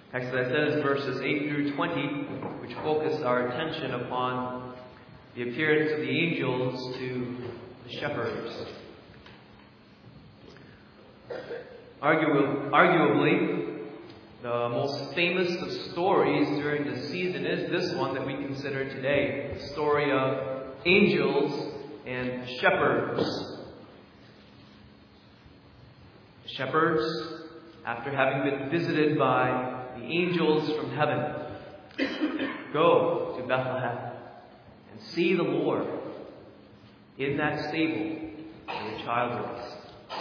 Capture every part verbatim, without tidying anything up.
Text that says verses eight through twenty, which focus our attention upon the appearance of the angels to the shepherds. Argu- arguably, the most famous of stories during the season is this one that we consider today, the story of angels and shepherds. The shepherds, after having been visited by the angels from heaven, go to Bethlehem and see the Lord in that stable where the child was.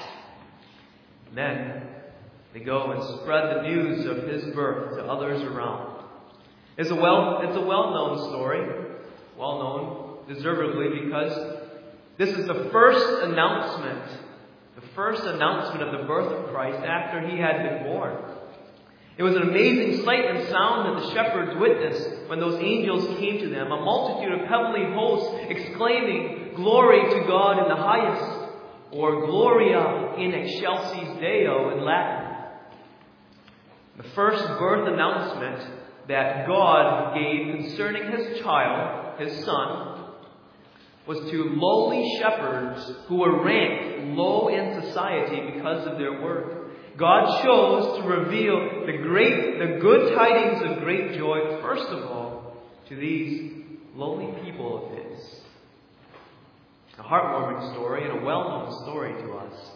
Then they go and spread the news of his birth to others around. It's a well, it's a well-known story, well-known deservedly, because this is the first announcement, the first announcement of the birth of Christ after he had been born. It was an amazing sight and sound that the shepherds witnessed when those angels came to them, a multitude of heavenly hosts exclaiming, "Glory to God in the highest," or "Gloria in excelsis Deo" in Latin. The first birth announcement that God gave concerning his child, his son, was to lowly shepherds who were ranked low in society because of their work. God chose to reveal the great, the good tidings of great joy, first of all, to these lowly people of his. A heartwarming story and a well-known story to us.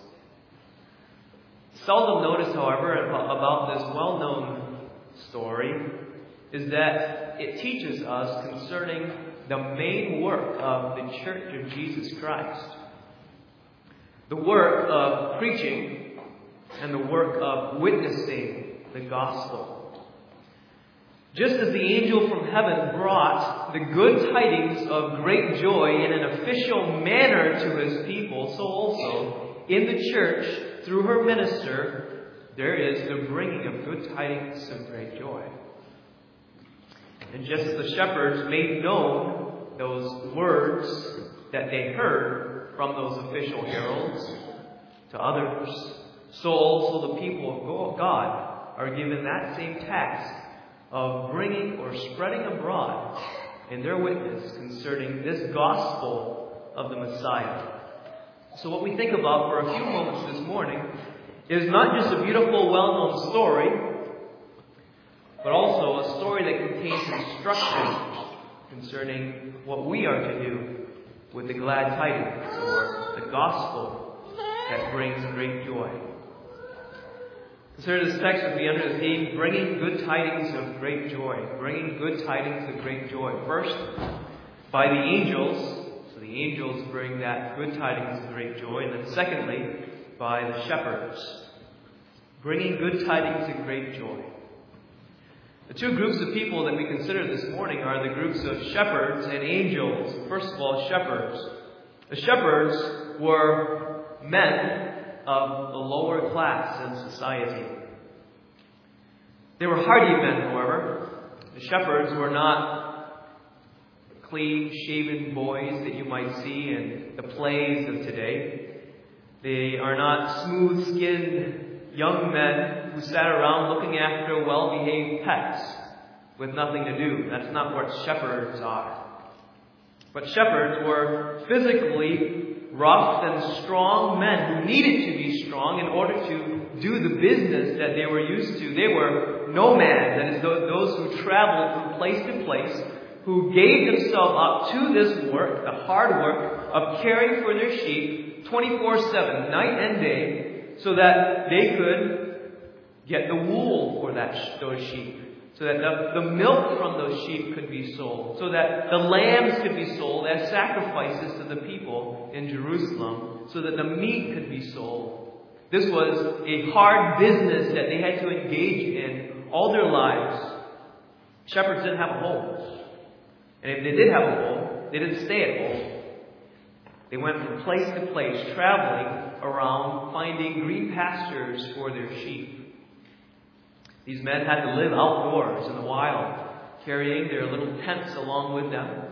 Seldom noticed, however, about this well-known story is that it teaches us concerning the main work of the Church of Jesus Christ. The work of preaching and the work of witnessing the gospel. Just as the angel from heaven brought the good tidings of great joy in an official manner to his people, so also in the church, through her minister, there is the bringing of good tidings of great joy. And just as the shepherds made known those words that they heard from those official heralds to others, so also the people of God are given that same task of bringing or spreading abroad in their witness concerning this gospel of the Messiah. So what we think about for a few moments this morning is not just a beautiful, well-known story, but also a story that contains instruction concerning what we are to do with the glad tidings or the gospel that brings great joy. Consider this text with me under the theme, bringing good tidings of great joy. Bringing good tidings of great joy. First, by the angels. So the angels bring that good tidings of great joy. And then secondly, by the shepherds. Bringing good tidings of great joy. The two groups of people that we consider this morning are the groups of shepherds and angels. First of all, shepherds. The shepherds were men of the lower class in society. They were hardy men, however. The shepherds were not clean-shaven boys that you might see in the plays of today. They are not smooth-skinned young men who sat around looking after well-behaved pets with nothing to do. That's not what shepherds are. But shepherds were physically rough and strong men who needed to be strong in order to do the business that they were used to. They were nomads, that is, those who traveled from place to place, who gave themselves up to this work, the hard work of caring for their sheep twenty-four seven, night and day, so that they could get the wool for that those sheep. So that the, the milk from those sheep could be sold. So that the lambs could be sold as sacrifices to the people in Jerusalem. So that the meat could be sold. This was a hard business that they had to engage in all their lives. Shepherds didn't have a home. And if they did have a home, they didn't stay at home. They went from place to place, traveling around, finding green pastures for their sheep. These men had to live outdoors in the wild, carrying their little tents along with them.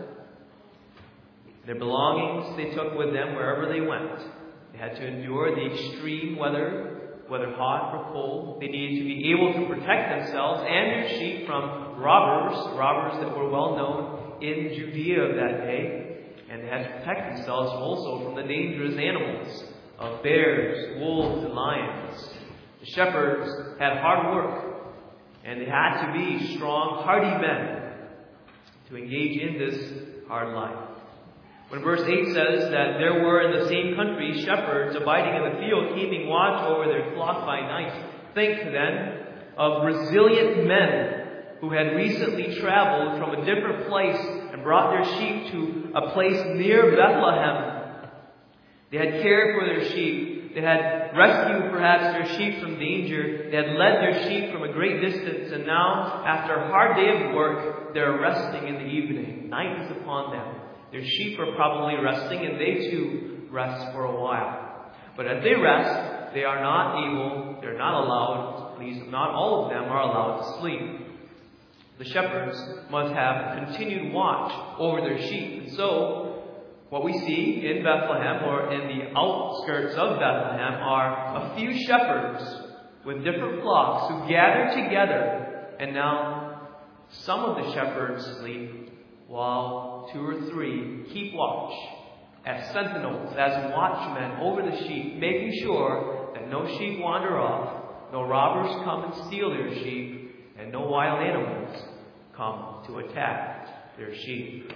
Their belongings they took with them wherever they went. They had to endure the extreme weather whether hot or cold. They needed to be able to protect themselves and their sheep from robbers, robbers that were well known in Judea of that day. And they had to protect themselves also from the dangerous animals of bears, wolves, and lions. The shepherds had hard work, and they had to be strong, hardy men to engage in this hard life. When verse eight says that there were in the same country shepherds abiding in the field, keeping watch over their flock by night, think then of resilient men who had recently traveled from a different place and brought their sheep to a place near Bethlehem. They had cared for their sheep. They had rescued perhaps their sheep from danger. They had led their sheep from a great distance, and now, after a hard day of work, they're resting in the evening. Night is upon them. Their sheep are probably resting, and they too rest for a while. But as they rest, they are not able, they're not allowed, at least not all of them are allowed to sleep. The shepherds must have continued watch over their sheep. And so, what we see in Bethlehem, or in the outskirts of Bethlehem, are a few shepherds with different flocks who gather together. And now, some of the shepherds sleep, while two or three keep watch as sentinels, as watchmen over the sheep, making sure that no sheep wander off, no robbers come and steal their sheep, and no wild animals come to attack their sheep.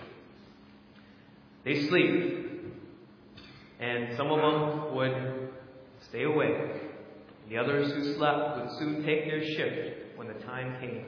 They sleep, and some of them would stay awake. The others who slept would soon take their shift when the time came.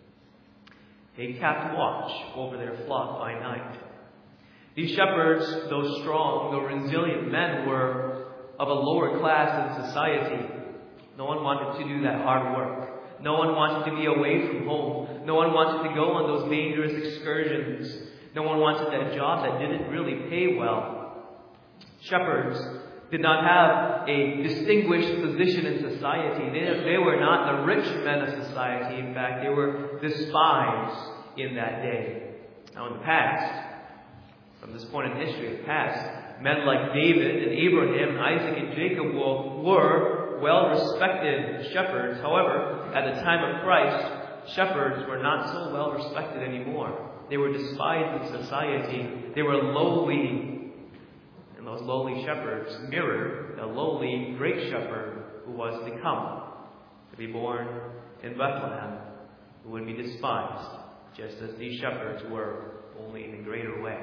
They kept watch over their flock by night. These shepherds, though strong, though resilient men, were of a lower class in society. No one wanted to do that hard work. No one wanted to be away from home. No one wanted to go on those dangerous excursions. No one wanted that job that didn't really pay well. Shepherds did not have a distinguished position in society. They, they were not the rich men of society. In fact, they were despised in that day. Now in the past, from this point in history, in the past, men like David and Abraham, Isaac and Jacob were well-respected shepherds. However, at the time of Christ, shepherds were not so well-respected anymore. They were despised in society. They were lowly. And those lowly shepherds mirrored the lowly great shepherd who was to come, to be born in Bethlehem, who would be despised, just as these shepherds were, only in a greater way.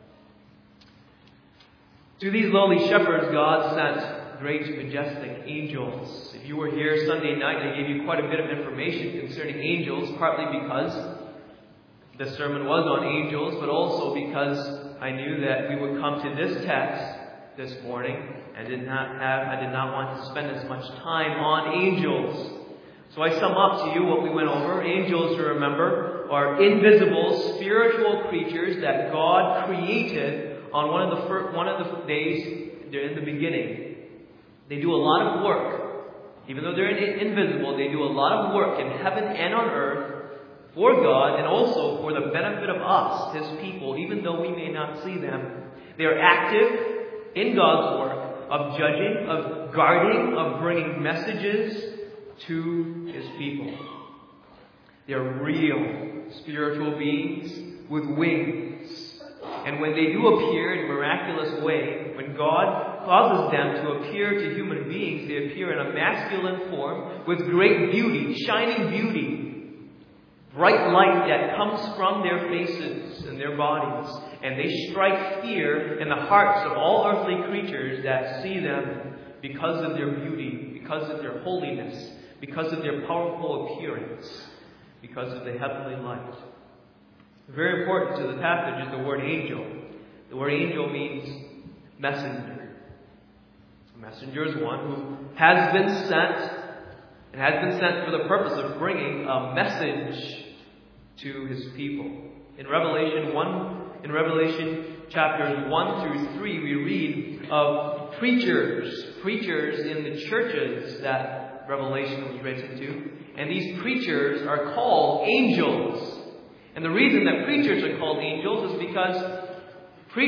To these lowly shepherds, God sent great, majestic angels. If you were here Sunday night, I gave you quite a bit of information concerning angels, partly because the sermon was on angels, but also because I knew that we would come to this text this morning and did not have, I did not want to spend as much time on angels. So I sum up to you what we went over. Angels, to remember, are invisible spiritual creatures that God created on one of the first, one of the days in the beginning. They do a lot of work. Even though they're invisible, they do a lot of work in heaven and on earth for God, and also for the benefit of us, His people, even though we may not see them. They are active in God's work of judging, of guarding, of bringing messages to His people. They are real spiritual beings with wings. And when they do appear in a miraculous way, when God causes them to appear to human beings, they appear in a masculine form with great beauty, shining beauty. Bright light that comes from their faces and their bodies. And they strike fear in the hearts of all earthly creatures that see them because of their beauty, because of their holiness, because of their powerful appearance, because of the heavenly light. Very important to the passage is the word angel. The word angel means messenger. A messenger is one who has been sent and has been sent for the purpose of bringing a message to His people. In Revelation one, in Revelation chapters one through three, we read of preachers, preachers in the churches that Revelation was written to. And these preachers are called angels. And the reason that preachers are called angels is because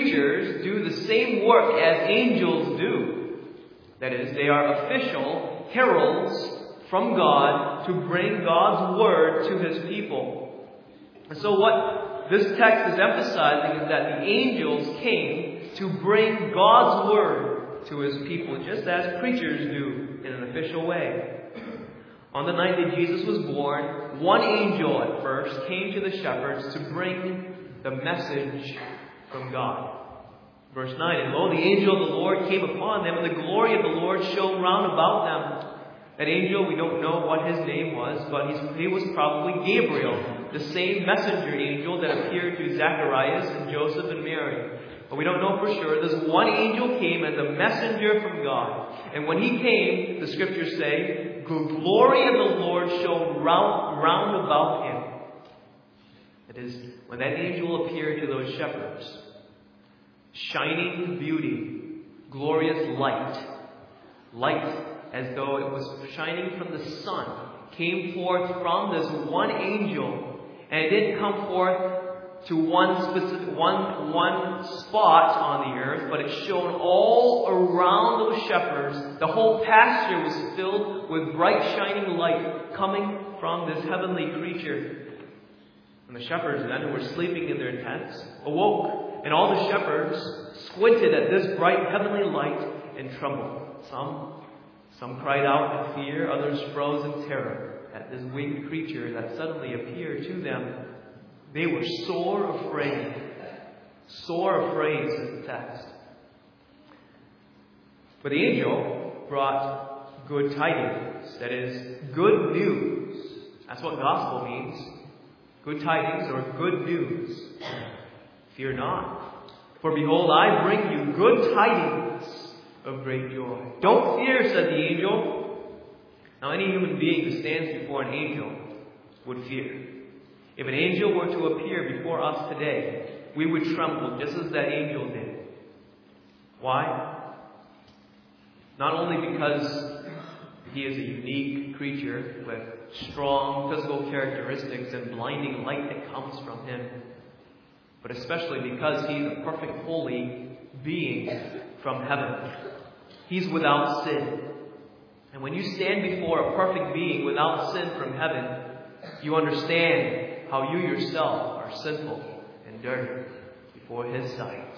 preachers do the same work as angels do. That is, they are official, heralds from God to bring God's word to his people. And so what this text is emphasizing is that the angels came to bring God's word to his people, just as preachers do in an official way. On the night that Jesus was born, one angel at first came to the shepherds to bring the message from God. Verse nine, and lo, the angel of the Lord came upon them, and the glory of the Lord shone round about them. That angel, we don't know what his name was, but he's, he was probably Gabriel, the same messenger angel that appeared to Zacharias and Joseph and Mary. But we don't know for sure. This one angel came as a messenger from God. And when he came, the scriptures say, the glory of the Lord shone round, round about him. That is, when that angel appeared to those shepherds, shining beauty, glorious light, light as though it was shining from the sun, came forth from this one angel, and it didn't come forth to one specific, one, one spot on the earth, but it shone all around those shepherds. The whole pasture was filled with bright shining light coming from this heavenly creature. And the shepherds then, who were sleeping in their tents, awoke, and all the shepherds squinted at this bright heavenly light and trembled. Some, some cried out in fear, others froze in terror at this winged creature that suddenly appeared to them. They were sore afraid. Sore afraid, says the text. But the angel brought good tidings. That is, good news. That's what gospel means. Good tidings or good news. Fear not. For behold, I bring you good tidings of great joy. Don't fear, said the angel. Now any human being who stands before an angel would fear. If an angel were to appear before us today, we would tremble just as that angel did. Why? Not only because he is a unique creature with strong physical characteristics and blinding light that comes from him, but especially because he's a perfect holy being from heaven. He's without sin. And when you stand before a perfect being without sin from heaven, you understand how you yourself are sinful and dirty before his sight.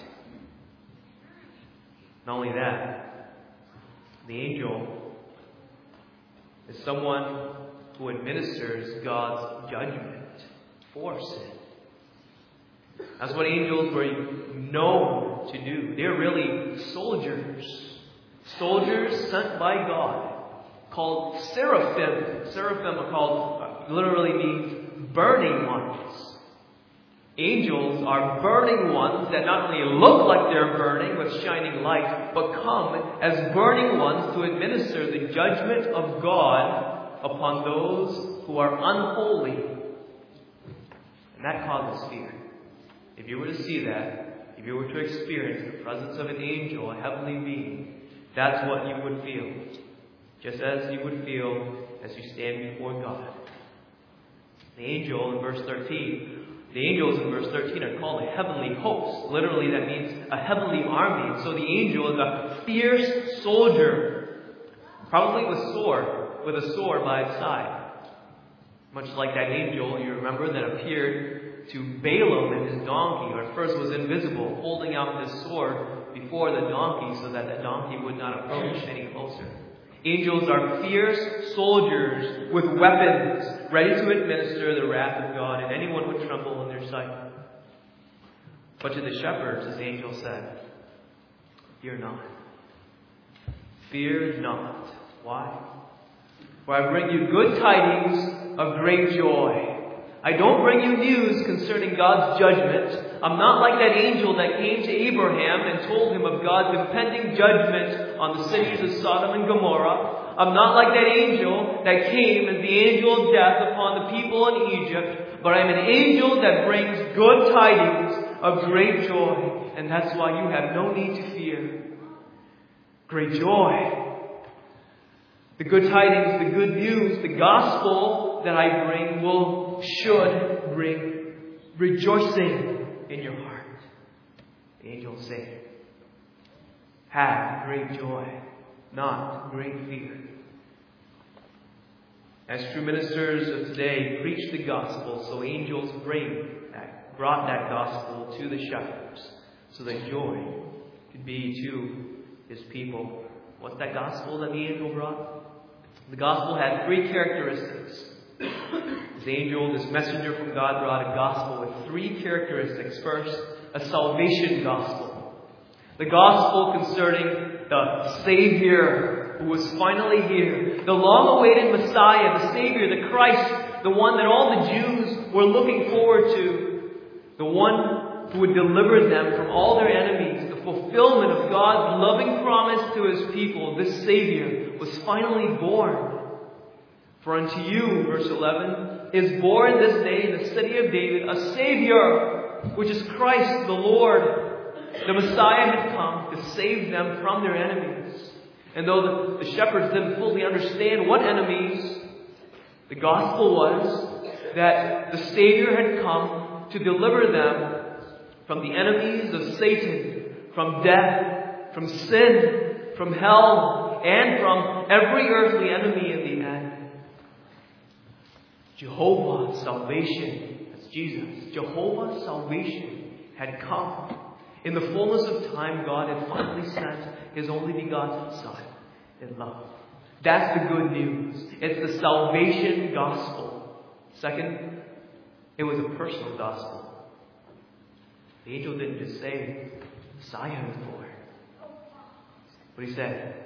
Not only that, the angel is someone who administers God's judgment for sin. That's what angels were known to do. They're really soldiers. Soldiers sent by God, called seraphim. Seraphim are called, uh, literally means burning ones. Angels are burning ones that not only look like they're burning with shining light, but come as burning ones to administer the judgment of God upon those who are unholy. And that causes fear. If you were to see that, if you were to experience the presence of an angel, a heavenly being, that's what you would feel. Just as you would feel as you stand before God. The angel in verse thirteen, the angels in verse thirteen are called a heavenly host. Literally, that means a heavenly army. So the angel is a fierce soldier, probably with sword, with a sword by its side. Much like that angel, you remember, that appeared to Balaam and his donkey, or at first was invisible, holding out his sword before the donkey so that the donkey would not approach any closer. Angels are fierce soldiers with weapons, ready to administer the wrath of God, and anyone would tremble in their sight. But to the shepherds, as the angel said, fear not. Fear not. Why? For I bring you good tidings of great joy. I don't bring you news concerning God's judgment. I'm not like that angel that came to Abraham and told him of God's impending judgment on the cities of Sodom and Gomorrah. I'm not like that angel that came as the angel of death upon the people in Egypt. But I'm an angel that brings good tidings of great joy. And that's why you have no need to fear. Great joy. The good tidings, the good news, the gospel that I bring will, should bring rejoicing in your heart. The angels say, have great joy, not great fear. As true ministers of today preach the gospel, so angels bring that, brought that gospel to the shepherds, so that joy could be to his people. What's that gospel that the angel brought? The gospel had three characteristics. This angel, this messenger from God, brought a gospel with three characteristics. First, a salvation gospel. The gospel concerning the Savior who was finally here. The long-awaited Messiah, the Savior, the Christ, the one that all the Jews were looking forward to. The one who would deliver them from all their enemies. The fulfillment of God's loving promise to His people. This Savior was finally born. For unto you, verse eleven, is born this day in the city of David a Savior, which is Christ the Lord. The Messiah had come to save them from their enemies. And though the, the shepherds didn't fully understand what enemies, the gospel was that the Savior had come to deliver them from the enemies of Satan, from death, from sin, from hell, and from every earthly enemy in the end. Jehovah's salvation, that's Jesus, Jehovah's salvation had come. In the fullness of time, God had finally sent His only begotten Son in love. That's the good news. It's the salvation gospel. Second, it was a personal gospel. The angel didn't just say, Messiah is born. But he said,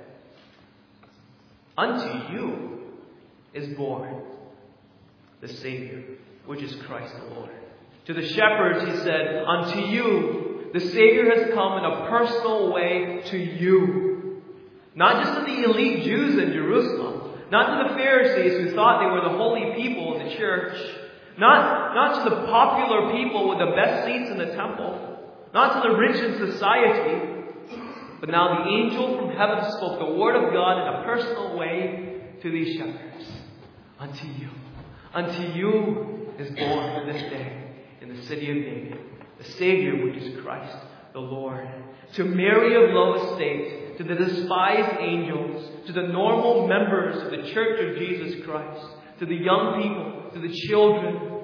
unto you is born the Savior, which is Christ the Lord. To the shepherds he said, unto you the Savior has come in a personal way to you. Not just to the elite Jews in Jerusalem. Not to the Pharisees who thought they were the holy people in the church. Not, not to the popular people with the best seats in the temple. Not to the rich in society. But now the angel from heaven spoke the word of God in a personal way to these shepherds. Unto you. Unto you is born this day in the city of David the Savior, which is Christ the Lord. To Mary of low estate, to the despised angels, to the normal members of the Church of Jesus Christ, to the young people, to the children,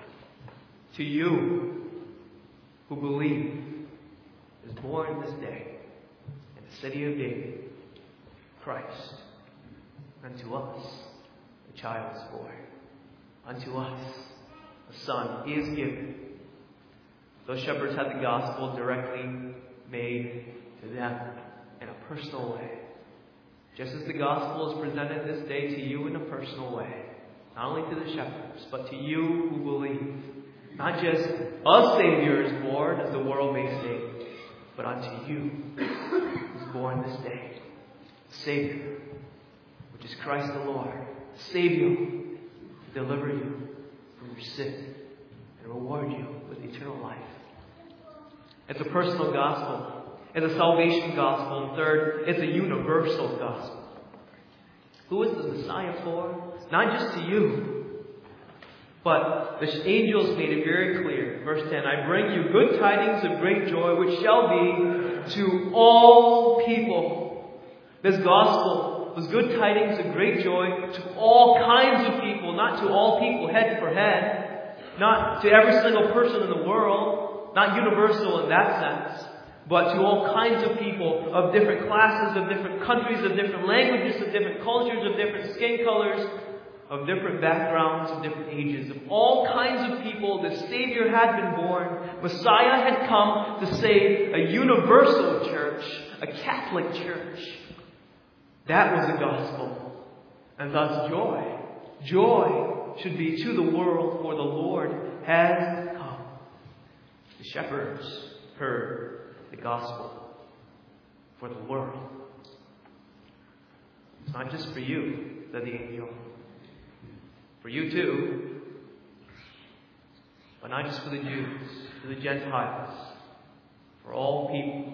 to you who believe, is born this day in the city of David, Christ. Unto us a child is born. Unto us a son is given. Those shepherds had the gospel directly made to them in a personal way. Just as the gospel is presented this day to you in a personal way. Not only to the shepherds, but to you who believe. Not just a Savior is born, as the world may say, but unto you is born this day the Savior, which is Christ the Lord. The Savior to deliver you from your sin and reward you with eternal life. It's a personal gospel. It's a salvation gospel. And third, it's a universal gospel. Who is the Messiah for? Not just to you. But the angels made it very clear. Verse ten, I bring you good tidings of great joy, which shall be to all people. This gospel was good tidings of great joy to all kinds of people. Not to all people head for head. Not to every single person in the world. Not universal in that sense, but to all kinds of people of different classes, of different countries, of different languages, of different cultures, of different skin colors, of different backgrounds, of different ages, of all kinds of people. The Savior had been born. Messiah had come to save a universal church, a Catholic church. That was the gospel. And thus joy. Joy should be to the world, for the Lord has come. The shepherds heard the gospel for the world. It's not just for you, said the angel. For you too. But not just for the Jews, for the Gentiles, for all people.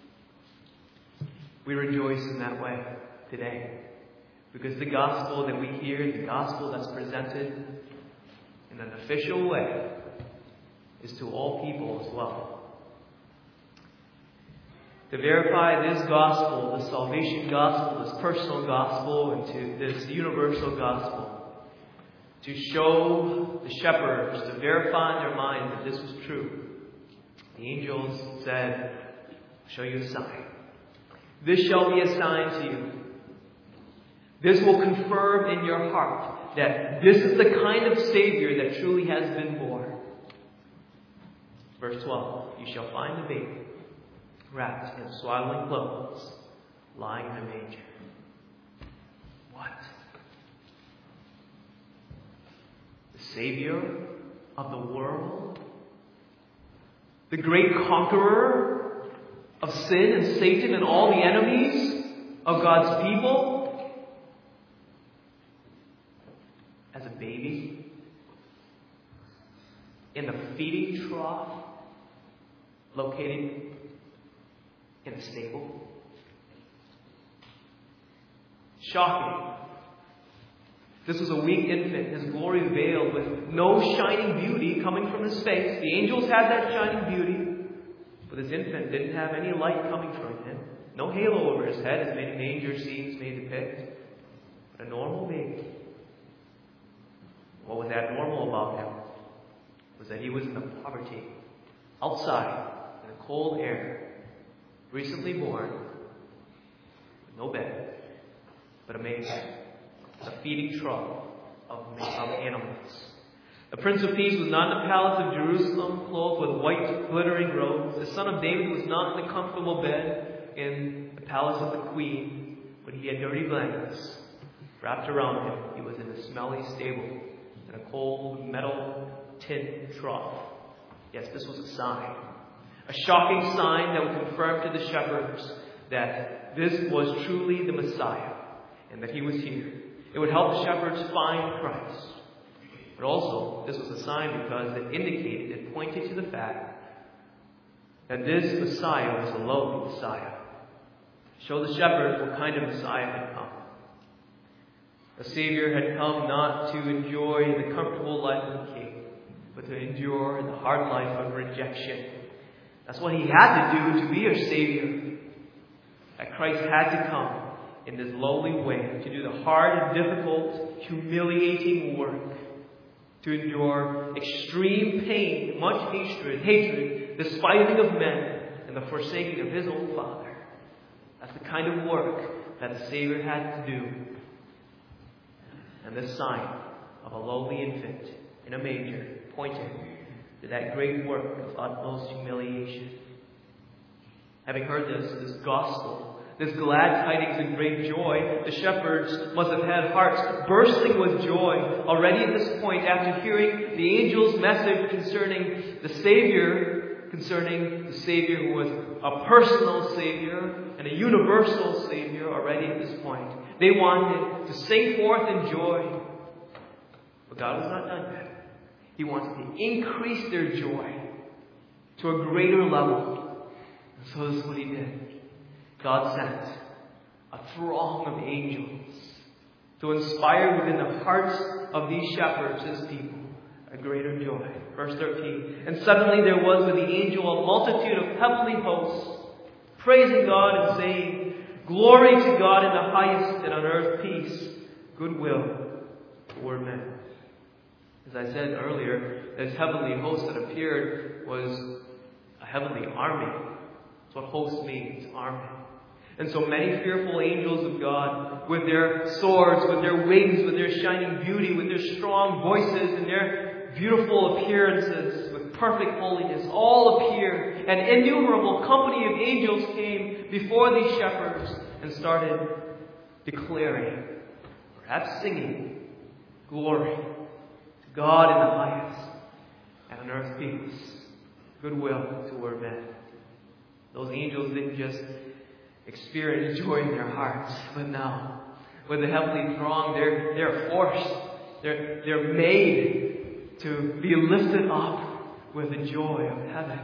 We rejoice in that way today. Because the gospel that we hear, the gospel that's presented in an official way, is to all people as well. To verify this gospel, this salvation gospel, this personal gospel, and to this universal gospel, to show the shepherds, to verify in their minds that this was true, the angels said, I'll show you a sign. This shall be a sign to you. This will confirm in your heart that this is the kind of Savior that truly has been born. Verse twelve, you shall find the baby wrapped in swaddling clothes, lying in a manger. What? The Savior of the world? The great conqueror of sin and Satan and all the enemies of God's people? As a baby? In the feeding trough? Located in a stable? Shocking. This was a weak infant, his glory veiled, with no shining beauty coming from his face. The angels had that shining beauty, but this infant didn't have any light coming from him. No halo over his head, as many manger scenes may depict, but a normal baby. What was abnormal about him was that he was in the poverty, outside, in the cold air, recently born, with no bed, but a manger, a feeding trough of, of animals. The Prince of Peace was not in the palace of Jerusalem, clothed with white glittering robes. The Son of David was not in the comfortable bed in the palace of the Queen, but he had dirty blankets wrapped around him. He was in a smelly stable, in a cold metal tin trough. Yes, this was a sign. A shocking sign that would confirm to the shepherds that this was truly the Messiah and that he was here. It would help the shepherds find Christ. But also, this was a sign because it indicated, it pointed to the fact that this Messiah was a lowly Messiah. Show the shepherds what kind of Messiah had come. The Savior had come not to enjoy the comfortable life of the king, but to endure the hard life of rejection. That's what he had to do to be our Savior. That Christ had to come in this lowly way to do the hard, difficult, humiliating work, to endure extreme pain, much hatred, hatred, the spiting of men, and the forsaking of his own Father. That's the kind of work that the Savior had to do. And this sign of a lowly infant in a manger pointed to that great work of utmost humiliation. Having heard this, this gospel, this glad tidings and great joy, the shepherds must have had hearts bursting with joy already at this point after hearing the angel's message concerning the Savior, concerning the Savior who was a personal Savior and a universal Savior already at this point. They wanted to sing forth in joy. But God was not done yet. He wanted to increase their joy to a greater level. And so this is what he did. God sent a throng of angels to inspire within the hearts of these shepherds, his people, a greater joy. Verse thirteen. And suddenly there was with the angel a multitude of heavenly hosts, praising God and saying, Glory to God in the highest, and on earth peace, goodwill toward men. As I said earlier, this heavenly host that appeared was a heavenly army. That's what host means, army. And so many fearful angels of God, with their swords, with their wings, with their shining beauty, with their strong voices and their beautiful appearances, with perfect holiness, all appeared. An innumerable company of angels came before these shepherds and started declaring, perhaps singing, glory to God in the highest, and on earth peace, goodwill toward men. Those angels didn't just experience joy in their hearts, but now, with the heavenly throng, they're, they're forced, they're, they're made to be lifted up with the joy of heaven.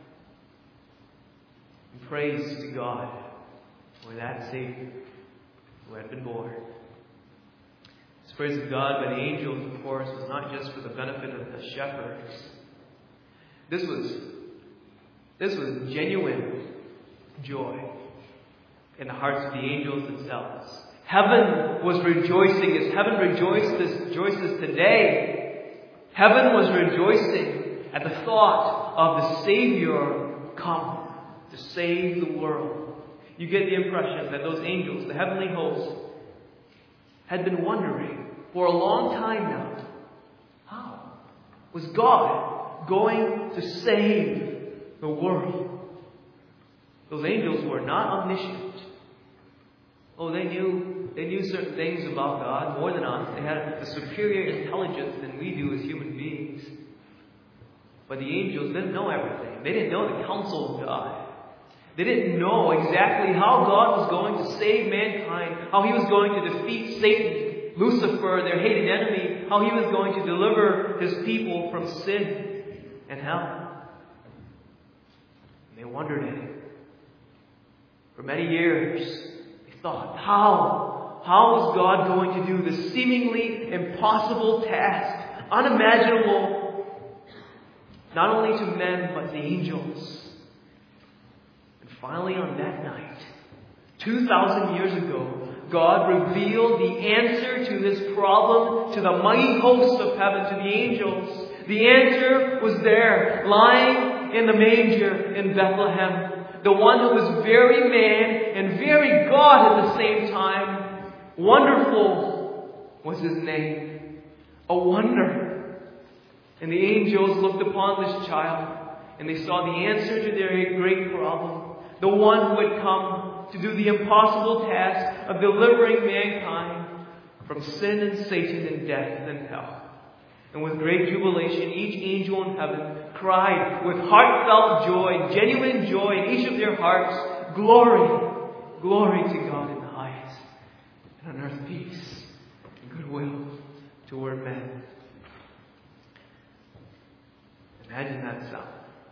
And praise to God for that Savior who had been born. This praise of God by the angels, of course, was not just for the benefit of the shepherds. This was, this was genuine joy in the hearts of the angels themselves. Heaven was rejoicing as heaven rejoices, rejoices today. Heaven was rejoicing at the thought of the Savior come to save the world. You get the impression that those angels, the heavenly hosts, had been wondering for a long time now, how was God going to save the world? Those angels were not omniscient. Oh, they knew they knew certain things about God more than us. They had a superior intelligence than we do as human beings. But the angels didn't know everything. They didn't know the counsel of God. They didn't know exactly how God was going to save mankind, how He was going to defeat Satan, Lucifer, their hated enemy, how He was going to deliver His people from sin and hell. And they wondered at it. For many years, they thought, how? How was God going to do this seemingly impossible task, unimaginable, not only to men, but the angels? And finally, on that night, two thousand years ago, God revealed the answer to this problem to the mighty hosts of heaven, to the angels. The answer was there, lying in the manger in Bethlehem. The one who was very man and very God at the same time. Wonderful was His name. A wonder. And the angels looked upon this child and they saw the answer to their great problem. The one who had come to do the impossible task of delivering mankind from sin and Satan and death and hell. And with great jubilation, each angel in heaven cried with heartfelt joy, genuine joy in each of their hearts, glory, glory to God in the highest, and on earth peace and goodwill toward men. Imagine that sound.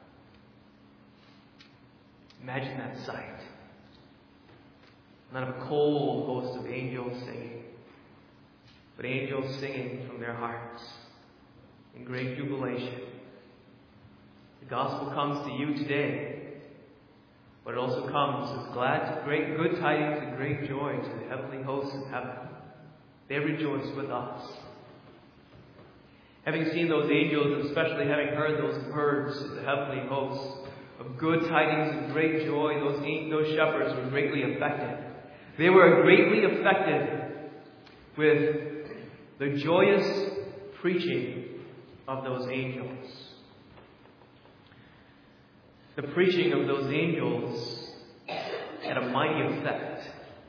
Imagine that sight. Not of a cold host of angels singing, but angels singing from their hearts in great jubilation. The gospel comes to you today, but it also comes as glad, great good tidings and great joy to the heavenly hosts of heaven. They rejoice with us. Having seen those angels, and especially having heard those words of the heavenly hosts of good tidings and great joy, those, those shepherds were greatly affected. They were greatly affected with the joyous preaching of those angels. The preaching of those angels had a mighty effect.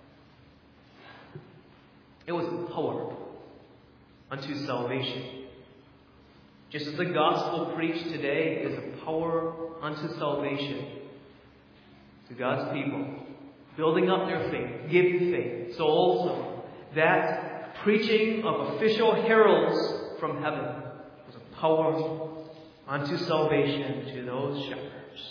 It was power unto salvation. Just as the gospel preached today is a power unto salvation to God's people, building up their faith, giving faith. So also, that preaching of official heralds from heaven was a power unto salvation to those shepherds.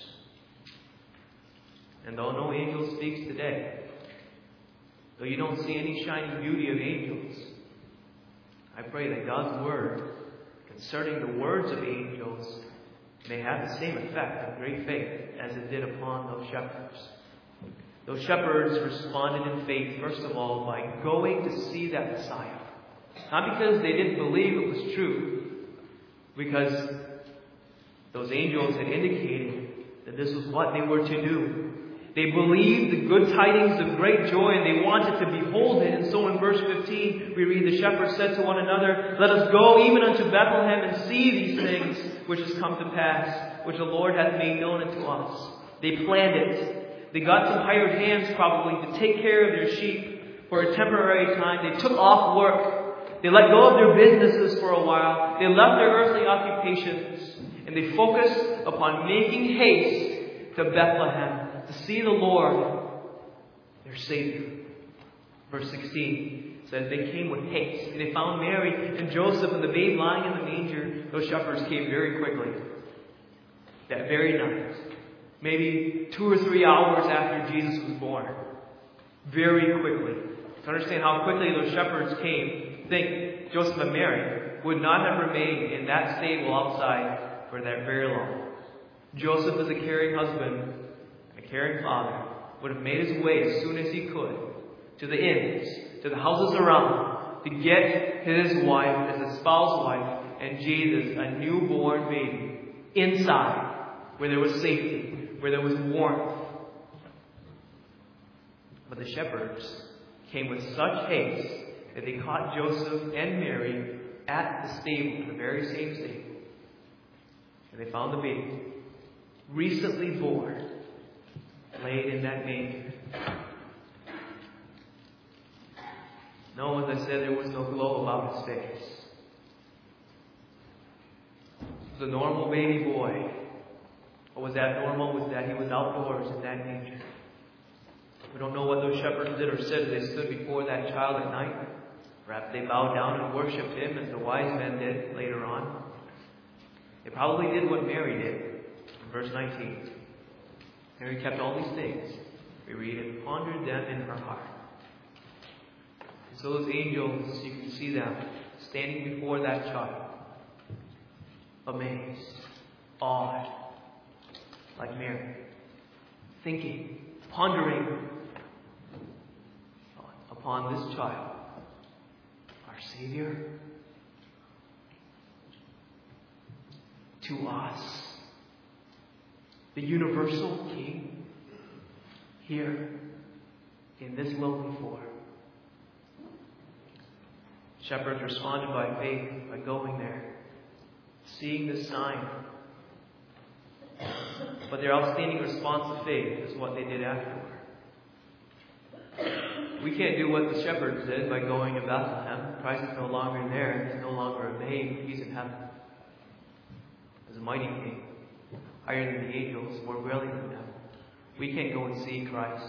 And though no angel speaks today, though you don't see any shining beauty of angels, I pray that God's word concerning the words of angels may have the same effect of great faith as it did upon those shepherds. Those shepherds responded in faith, first of all, by going to see that Messiah. Not because they didn't believe it was true, because those angels had indicated that this was what they were to do. They believed the good tidings of great joy, and they wanted to behold it. And so in verse fifteen, we read, the shepherds said to one another, let us go even unto Bethlehem and see these things which has come to pass, which the Lord hath made known unto us. They planned it. They got some hired hands probably to take care of their sheep for a temporary time. They took off work. They let go of their businesses for a while. They left their earthly occupations. And they focused upon making haste to Bethlehem to see the Lord, their Savior. Verse sixteen says they came with haste. And they found Mary and Joseph and the babe lying in the manger. Those shepherds came very quickly. That very night. Maybe two or three hours after Jesus was born. Very quickly. To understand how quickly those shepherds came, think Joseph and Mary would not have remained in that stable outside for that very long. Joseph, as a caring husband, a caring father, would have made his way as soon as he could to the inns to the houses around to get his wife, as a spouse wife, and Jesus, a newborn baby, inside, where there was safety, where there was warmth. But the shepherds came with such haste that they caught Joseph and Mary at the stable, the very same stable. And they found the baby, recently born, laid in that manger. No, as I said, there was no glow about his face. It was a normal baby boy. What was abnormal was that he was outdoors in that manger. We don't know what those shepherds did or said as they stood before that child at night. Perhaps they bowed down and worshipped him as the wise men did later on. They probably did what Mary did in verse nineteen. Mary kept all these things, we read, and pondered them in her heart. And so those angels, you can see them standing before that child, amazed, awed, like Mary, thinking, pondering upon this child, our Savior, to us, the universal King, here in this lowly form. Shepherds responded by faith, by going there, seeing the sign. But their outstanding response of faith is what they did afterward. We can't do what the shepherds did by going to Bethlehem. Christ is no longer there. He's no longer a babe. He's in heaven. As a mighty King, higher than the angels, more brilliant than them. We can't go and see Christ.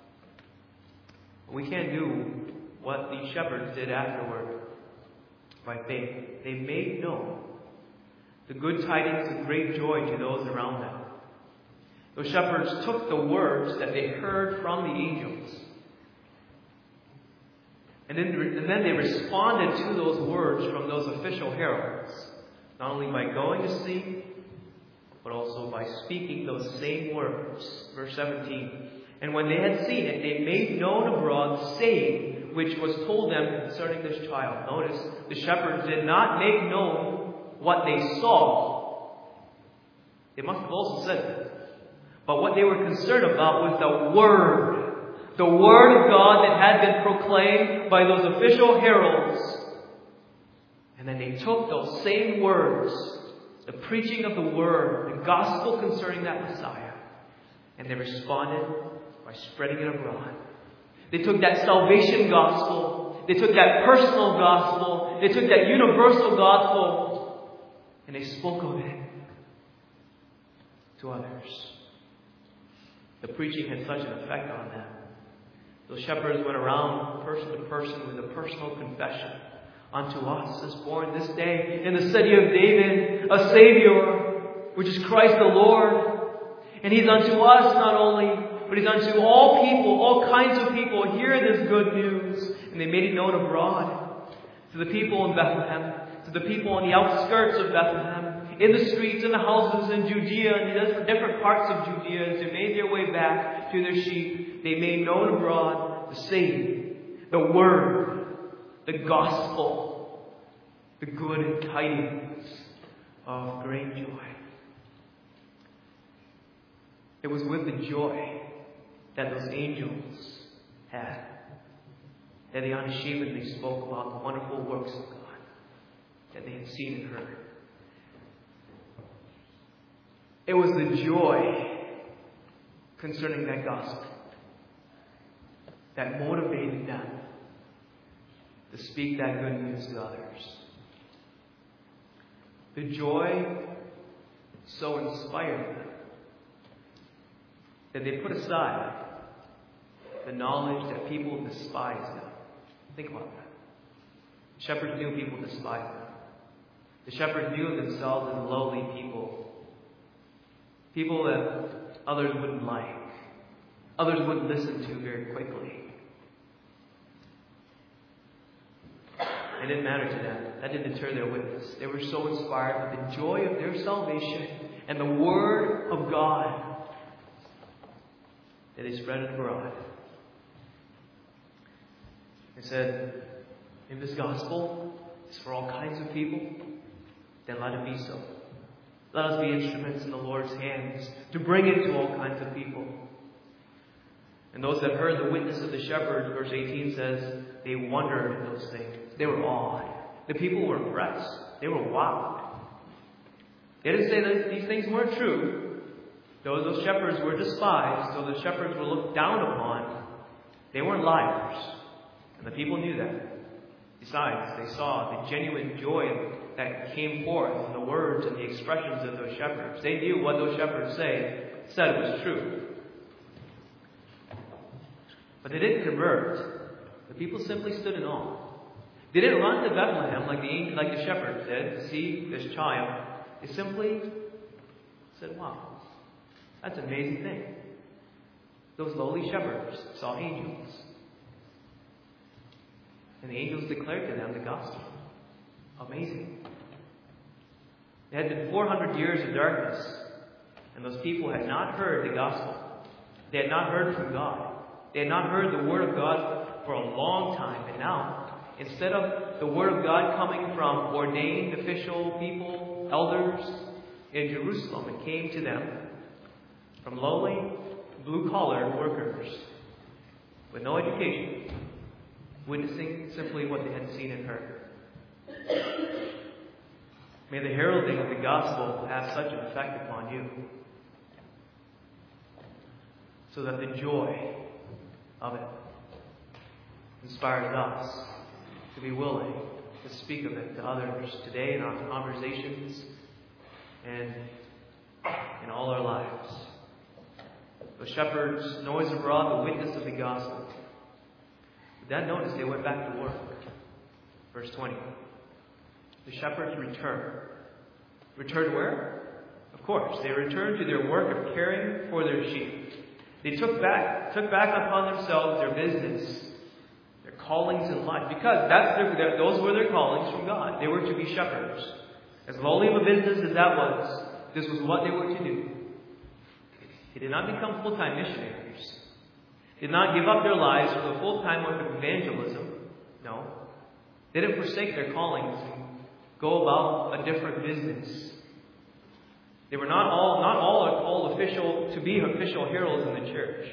We can't do what the shepherds did afterward by faith. They made known the good tidings of great joy to those around them. Those shepherds took the words that they heard from the angels, and then, and then they responded to those words from those official heralds, not only by going to see, but also by speaking those same words. Verse seventeen. And when they had seen it, they made known abroad the saying which was told them concerning this child. Notice, the shepherds did not make known what they saw. They must have also said that. But what they were concerned about was the Word. The Word of God that had been proclaimed by those official heralds. And then they took those same words, the preaching of the Word, the gospel concerning that Messiah, and they responded by spreading it abroad. They took that salvation gospel, they took that personal gospel, they took that universal gospel, and they spoke of it to others. The preaching had such an effect on them. Those shepherds went around person to person with a personal confession. Unto us is born this day in the city of David a Savior, which is Christ the Lord. And He's unto us not only, but He's unto all people, all kinds of people. Hear this good news. And they made it known abroad to the people in Bethlehem, to the people on the outskirts of Bethlehem, in the streets, in the houses, in Judea, and in different parts of Judea. As they made their way back to their sheep, they made known abroad the saying, the word, the gospel, the good tidings of great joy. It was with the joy that those angels had that they unashamedly spoke about the wonderful works of God that they had seen and heard. It was the joy concerning that gospel that motivated them to speak that good news to others. The joy so inspired them that they put aside the knowledge that people despise them. Think about that. Shepherds knew people despised them. The shepherds knew themselves as lowly people. People that others wouldn't like. Others wouldn't listen to very quickly. It didn't matter to them. That didn't deter their witness. They were so inspired with the joy of their salvation and the Word of God that they spread it abroad. They said, if this gospel is for all kinds of people, then let it be so. Let us be instruments in the Lord's hands to bring it to all kinds of people. And those that heard the witness of the shepherds, verse eighteen says, they wondered at those things. They were awed. The people were impressed. They were wowed. They didn't say that these things weren't true. Though those shepherds were despised, though the shepherds were looked down upon, they weren't liars. And the people knew that. Besides, they saw the genuine joy that came forth in the words and the expressions of those shepherds. They knew what those shepherds say, said was true. But they didn't convert. The people simply stood in awe. They didn't run to Bethlehem like the, like the shepherds did to see this child. They simply said, wow, that's an amazing thing. Those lowly shepherds saw angels. And the angels declared to them the gospel. Amazing. It had been four hundred years of darkness, and those people had not heard the gospel. They had not heard from God. They had not heard the word of God for a long time. And now, instead of the word of God coming from ordained official people, elders in Jerusalem, it came to them from lowly, blue-collar workers with no education, witnessing simply what they had seen and heard. May the heralding of the gospel have such an effect upon you, so that the joy of it inspires us to be willing to speak of it to others today in our conversations and in all our lives. The shepherds noise abroad the witness of the gospel. With that notice, they went back to work. Verse twenty. The shepherds returned. Returned where? Of course, they returned to their work of caring for their sheep. They took back, took back upon themselves their business, their callings in life, because that's their, their, those were their callings from God. They were to be shepherds. As lowly of a business as that was, this was what they were to do. They did not become full-time missionaries. Did not give up their lives for the full-time work of evangelism. No. They didn't forsake their callings and go about a different business. They were not all not all called official to be official heralds in the church.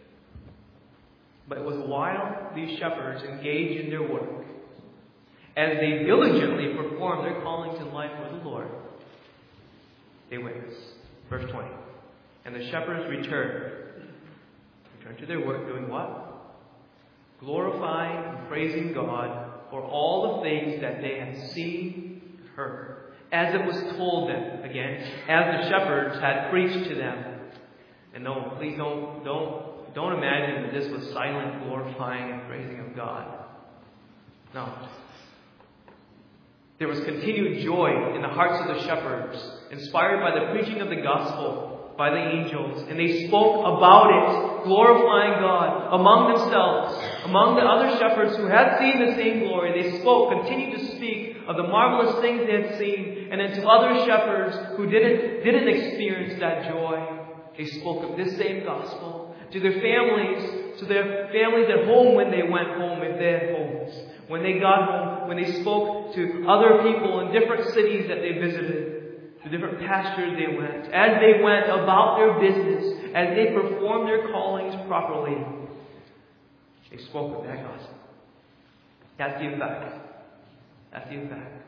But it was while these shepherds engaged in their work, as they diligently performed their callings in life for the Lord, they witnessed. Verse twenty. And the shepherds returned. Returned to their work doing what? Glorifying and praising God for all the things that they had seen and heard, as it was told them, again, as the shepherds had preached to them. And no, please don't, don't, don't imagine that this was silent glorifying and praising of God. No. There was continued joy in the hearts of the shepherds, inspired by the preaching of the gospel by the angels, and they spoke about it, glorifying God among themselves, among the other shepherds who had seen the same glory. They spoke, continued to speak of the marvelous things they had seen, and then to other shepherds who didn't didn't experience that joy, they spoke of this same gospel to their families, to their families at home when they went home, if they had homes, when they got home, when they spoke to other people in different cities that they visited. The different pastures they went, as they went about their business, as they performed their callings properly, they spoke of that gospel. That's the effect. That's the effect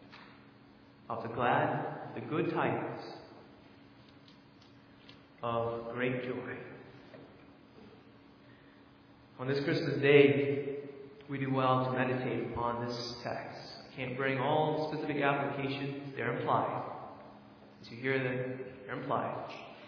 of the glad, the good tidings of great joy. On this Christmas Day, we do well to meditate upon this text. I can't bring all specific applications, they're implied. As you hear them, they're implied.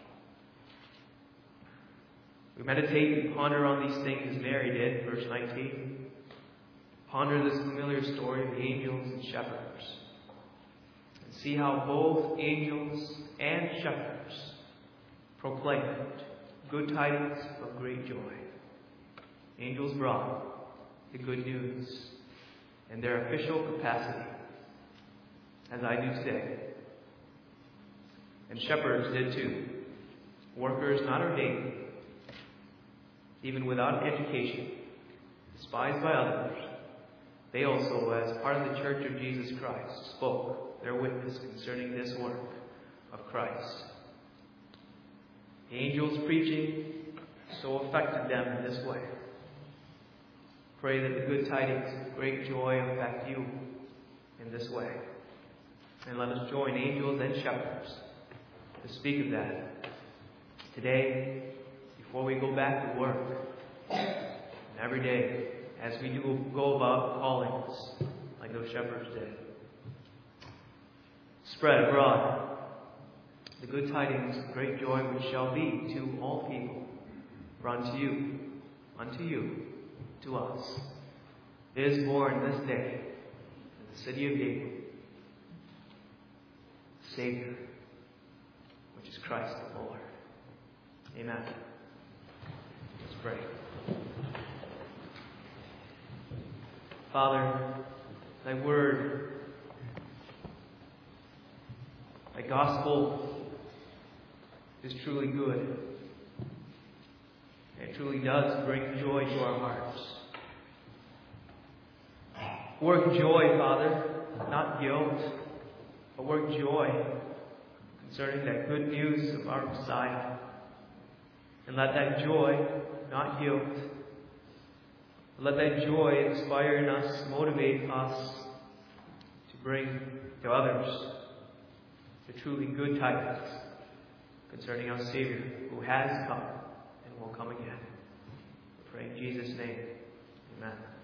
We meditate and ponder on these things as Mary did, verse nineteen. Ponder this familiar story of the angels and shepherds. And see how both angels and shepherds proclaimed good tidings of great joy. Angels brought the good news in their official capacity, as I do today. And shepherds did too. Workers not ordained, even without education, despised by others, they also, as part of the Church of Jesus Christ, spoke their witness concerning this work of Christ. The angels' preaching so affected them in this way. Pray that the good tidings of great joy affect you in this way. And let us join angels and shepherds to speak of that today, before we go back to work, and every day as we do go about callings like those shepherds did. Spread abroad the good tidings of great joy which shall be to all people. For unto you, unto you, to us, is born this day in the city of David, Savior, which is Christ the Lord. Amen. Let's pray. Father, thy word, thy gospel is truly good. It truly does bring joy to our hearts. Work joy, Father, not guilt, but work joy concerning that good news of our Messiah. And let that joy, not guilt, let that joy inspire in us, motivate us to bring to others the truly good tidings concerning our Savior who has come and will come again. We pray in Jesus' name. Amen.